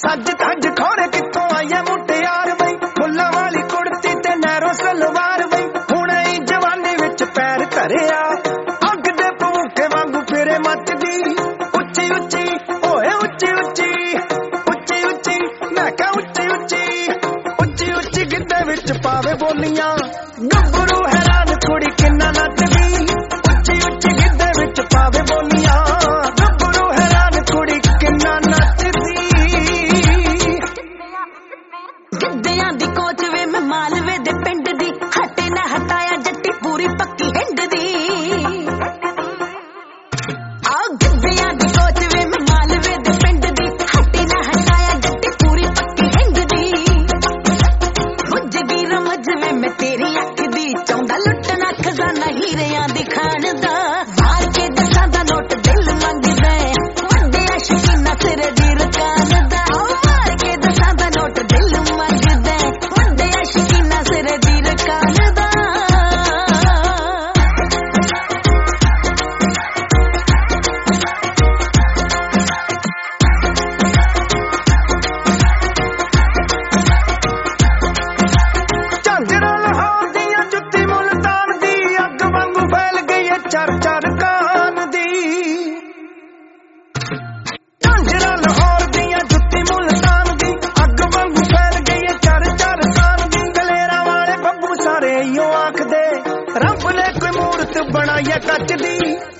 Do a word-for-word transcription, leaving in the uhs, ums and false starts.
सज धज खोरे कितों आई मुटियार बई, फुल्लां वाली कुड़ती ते नैरो सलवार बई, हुणे ही जवानी विच पैर धरिया, अग दे भूखे वांगू फिरे मचदी, उच्ची उच्ची ओए उच्ची उच्ची उच्ची उच्ची, मैं क्या उच्ची उच्ची उच्ची उच्ची गिद्दे विच पावे बोलियां, गब्बरू हैरान कुड़ी किन्ना नचदी, उच्ची उच्ची गिद्दे विच पावे बोलियां, गब्बरू हैरान कुड़ी किन्ना नचदी। गिद्दियां दी कोच वे मैं मालवे दे पिंड दी, हटे ना हटाया जट्टी पूरी पक्की हिंड दी। आओ गिद्दियां दी कोच वे मैं मालवे दे पिंड दी, हटे ना हटाया जट्टी पूरी पक्की हिंड दी। मुझदी रमझ वे मैं तेरी अख दी, चाहुंदा लुटना खजाना हीरियां दी खान दा, मार के दसां दा नोट दिल मंगदा, वड्डिया शकीना सिर दी रकान दा, मार के दसां दा नोट दिल मंगदा, वड्डिया शकीना सिर दी रकान दा। झांजरा लाहौर दियां जुत्ती मुल्तान दी, अग वांगू फैल गई है चर चर कान दी। झांजरा लाहौर दियां जुत्ती मुल्तान दी, अग वांगू फैल गई है चर चर कान दी। कलेरा वाले बब्बू सारे इयो आखदे, रब ने कोई मूरत बनाई है कच दी।